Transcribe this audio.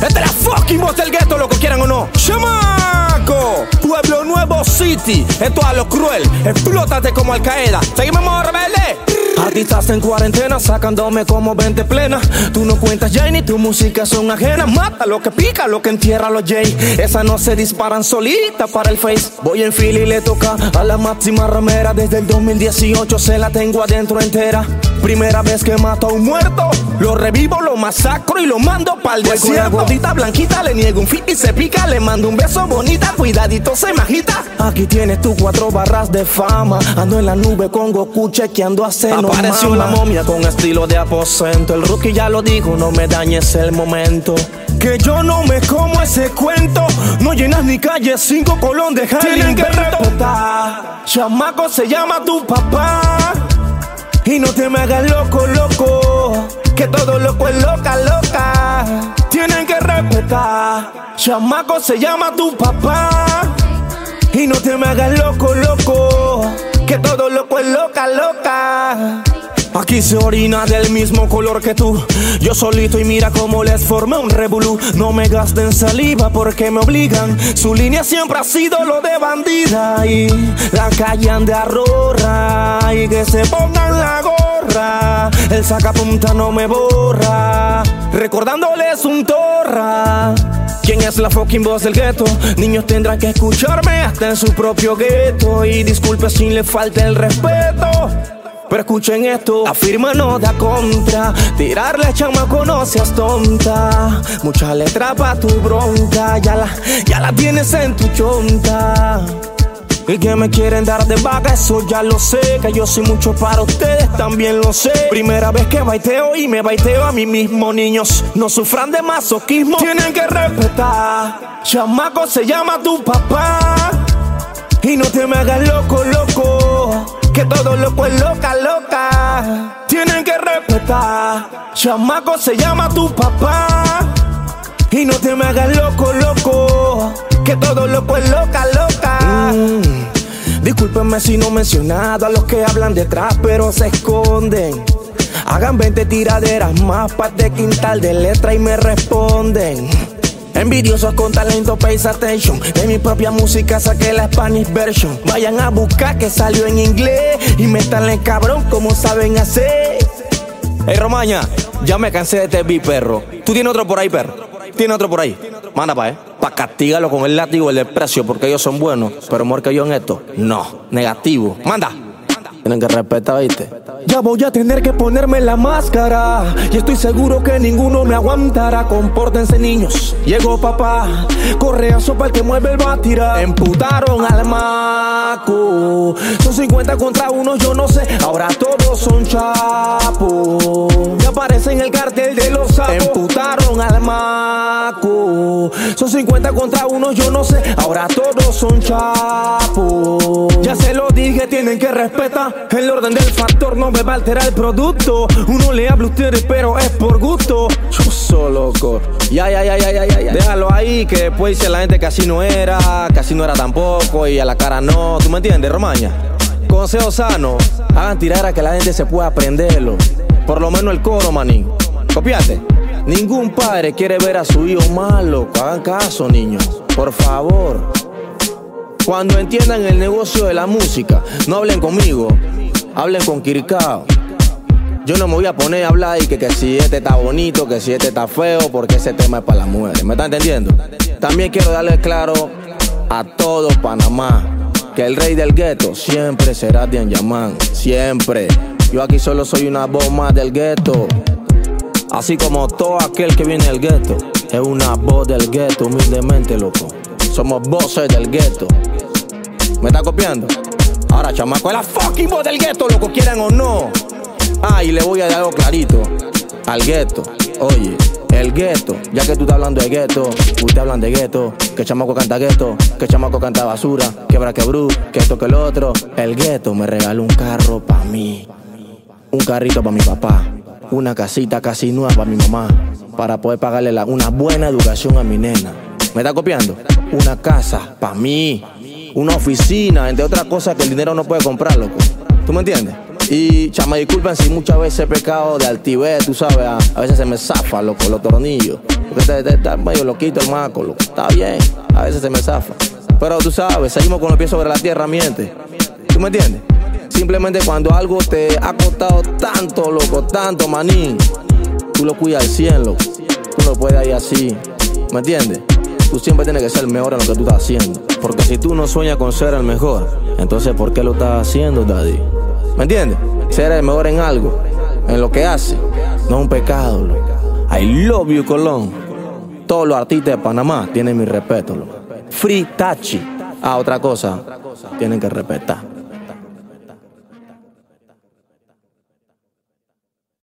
Esta es la fucking voz del gueto, lo que quieran o no. ¡Chamaco! Pueblo Nuevo City. Esto a lo cruel. Explótate como Al Qaeda. Seguimos modo rebelde. Artistas en cuarentena sacándome como 20 plenas. Tú no cuentas ya ni tu música son ajenas. Mata lo que pica, lo que entierra los J. Esas no se disparan solitas para el face. Voy en fila y le toca a la máxima ramera. Desde el 2018 se la tengo adentro entera. Primera vez que mato a un muerto, lo revivo, lo masacro y lo mando pa'l desierto. Con la gordita blanquita le niego un fit y se pica. Le mando un beso bonita, cuidadito se majita. Aquí tienes tus 4 barras de fama. Ando en la nube con Goku chequeando a Seno. Apareció la momia con estilo de aposento. El rookie ya lo dijo, no me dañes el momento. Que yo no me como ese cuento. No llenas ni calle 5 Colón, deja el invento. Tienen que respetar. Chamaco se llama tu papá. Y no te me hagas loco, loco. Que todo loco es loca, loca. Tienen que respetar. Chamaco se llama tu papá. Y no te me hagas loco, loco. Que todo loco es loca, loca. Aquí se orina del mismo color que tú. Yo solito y mira cómo les formé un revolú. No me gasten saliva porque me obligan. Su línea siempre ha sido lo de bandida. Y la calle ande a rorra. Y que se pongan la gorra. El sacapunta no me borra. Recordándoles un torra. ¿Quién es la fucking voz del gueto? Niños tendrán que escucharme hasta en su propio gueto. Y disculpe si le falta el respeto. Pero escuchen esto, afirma no da contra. Tirarle a chamaco no seas tonta. Mucha letra pa' tu bronca. Ya la tienes en tu chonta. Y que me quieren dar de vaga, eso ya lo sé. Que yo soy mucho para ustedes, también lo sé. Primera vez que baiteo y me baiteo a mí mismo. Niños, no sufran de masoquismo. Tienen que respetar. Chamaco se llama tu papá. Y no te me hagas loco, loco. Que todo loco es loca, loca. Tienen que respetar. Chamaco se llama tu papá. Y no te me hagas loco, loco. Que todo loco es loca, loca. Discúlpenme si no he mencionado a los que hablan detrás pero se esconden. Hagan 20 tiraderas más pa' de quintal de letra y me responden. Envidiosos con talento, pay attention. De mi propia música saqué la Spanish version. Vayan a buscar que salió en inglés. Y métanle cabrón como saben hacer. Hey Romaña, ya me cansé de este beat, perro. ¿Tú tienes otro por ahí, perro? ¿Tienes otro por ahí? Manda pa' castigarlo con el látigo y el desprecio. Porque ellos son buenos, pero mejor que yo en esto, no, negativo. Manda. Tienen que respetar, ¿viste? Ya voy a tener que ponerme la máscara. Y estoy seguro que ninguno me aguantará. Compórtense, niños. Llegó papá. Correazo para el que mueve el va a tirar. Emputaron al maco. Son 50 contra 1, yo no sé. Ahora todos son chapos. Ya aparece en el cartel de los sapos. Emputaron al maco. Son 50 contra 1, yo no sé. Ahora todos son chapos. Ya se lo dije, tienen que respetar. El orden del factor no me va a alterar el producto. Uno le habla a ustedes, pero es por gusto. Yo soy loco. Ya. Déjalo ahí, que después dice la gente que así no era tampoco, y a la cara no. ¿Tú me entiendes, Romaña? Consejo sano, hagan tirar a que la gente se pueda aprenderlo. Por lo menos el coro, manín. Copiate. Ningún padre quiere ver a su hijo malo. Hagan caso, niños, por favor. Cuando entiendan el negocio de la música, no hablen conmigo, hablen con Kirkao. Yo no me voy a poner a hablar y que si este está bonito, que si este está feo, porque ese tema es para las mujeres. ¿Me están entendiendo? También quiero darles claro a todo Panamá que el rey del gueto siempre será Dian Yaman. Siempre. Yo aquí solo soy una voz más del gueto. Así como todo aquel que viene del gueto es una voz del gueto, humildemente, loco. Somos voces del gueto. ¿Me está copiando? Ahora, chamaco, es la fucking voz del gueto, loco, quieran o no. Y le voy a dar algo clarito al gueto. Oye, el gueto, ya que tú estás hablando de gueto, ustedes hablan de gueto, que chamaco canta gueto, que chamaco canta basura, quebra quebrú, que esto que lo otro. El gueto me regaló un carro pa' mí, un carrito pa' mi papá, una casita casi nueva pa' mi mamá, para poder pagarle una buena educación a mi nena. ¿Me está copiando? Una casa pa' mí, una oficina, entre otras cosas que el dinero no puede comprar, loco. ¿Tú me entiendes? Y chama, disculpen si muchas veces he pecado de altivez, tú sabes, a veces se me zafa, loco, los tornillos. Porque está medio loquito el maco, loco. Está bien, a veces se me zafa. Pero tú sabes, seguimos con los pies sobre la tierra, miente. ¿Tú me entiendes? Simplemente cuando algo te ha costado tanto, loco, tanto, manín, tú lo cuidas al 100, loco. Tú no puedes ir así, ¿me entiendes? Tú siempre tienes que ser el mejor en lo que tú estás haciendo. Porque si tú no sueñas con ser el mejor, entonces ¿por qué lo estás haciendo, daddy? ¿Me entiendes? Ser el mejor en algo, en lo que hace, no es un pecado, loco. I love you, Colón. Todos los artistas de Panamá tienen mi respeto, loco. Free Tachi. Otra cosa, tienen que respetar.